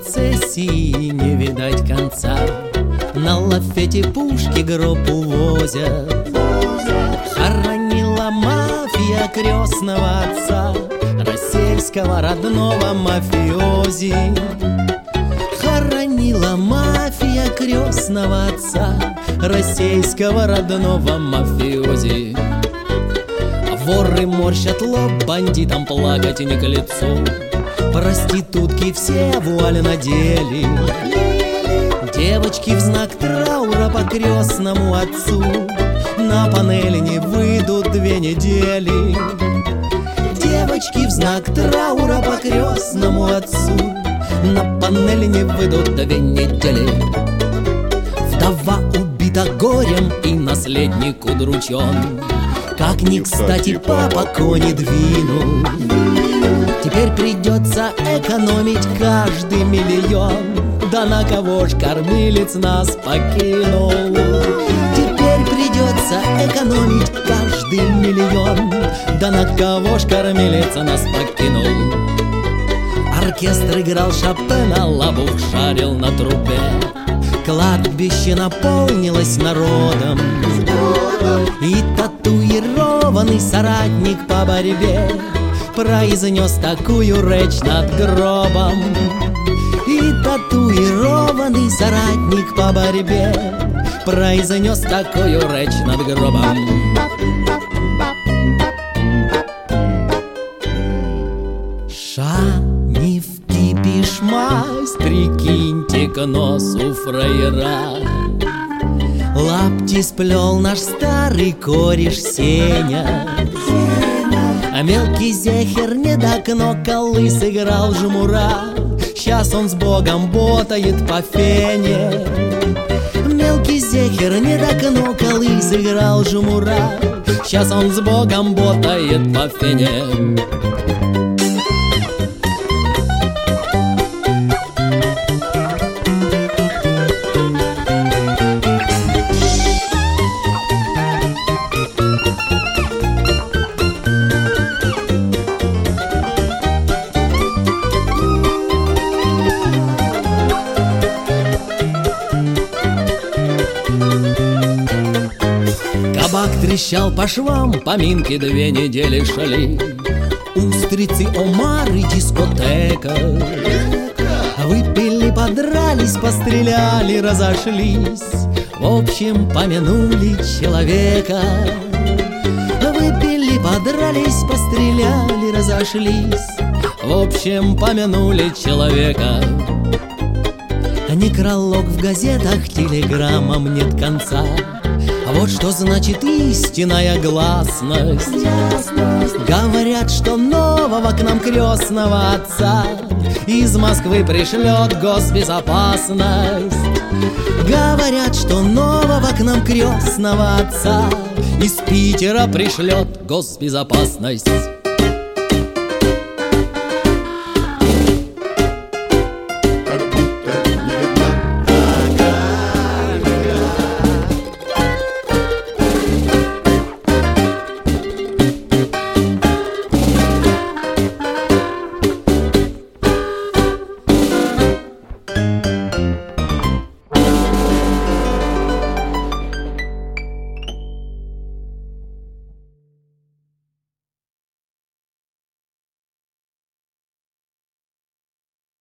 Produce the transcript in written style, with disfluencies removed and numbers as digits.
процессии не видать конца. На лафете пушки гроб увозят. Хоронила мафия крестного отца, российского родного мафиози. Хоронила мафия крестного отца, российского родного мафиози. Воры морщат лоб, бандитам плакать не к лицу. Проститутки все вуаль надели. Девочки в знак траура по крестному отцу на панели не выйдут 2 недели. Девочки в знак траура по крестному отцу на панели не выйдут 2 недели. Вдова убита горем и наследник удручен. Как ни кстати папа кони двинул. Теперь придется экономить каждый миллион. Да на кого ж кормилец нас покинул? Теперь придется экономить каждый миллион. Да на кого ж кормилец нас покинул? Оркестр играл Шопена, лабух шарил на трубе. Кладбище наполнилось народом, и татуированный соратник по борьбе произнес такую речь над гробом. И татуированный соратник по борьбе произнес такую речь над гробом. Шани в кипиш мазь, прикиньте к носу фраера. Лапти сплел наш старый кореш Сеня, а мелкий зехер не до кноколы сыграл жмура. Сейчас он с Богом ботает по фене. Мелкий зехер не до кноколы сыграл жмура. Сейчас он с Богом ботает по фене. Кабак трещал по швам, поминки 2 недели шали. Устрицы, омары, дискотека. Выпили, подрались, постреляли, разошлись. В общем, помянули человека. Выпили, подрались, постреляли, разошлись. В общем, помянули человека. Некролог в газетах, телеграммам нет конца. А вот что значит истинная гласность. Говорят, что нового к нам крестного отца из Москвы пришлет госбезопасность. Говорят, что нового к нам крестного отца из Питера пришлет госбезопасность.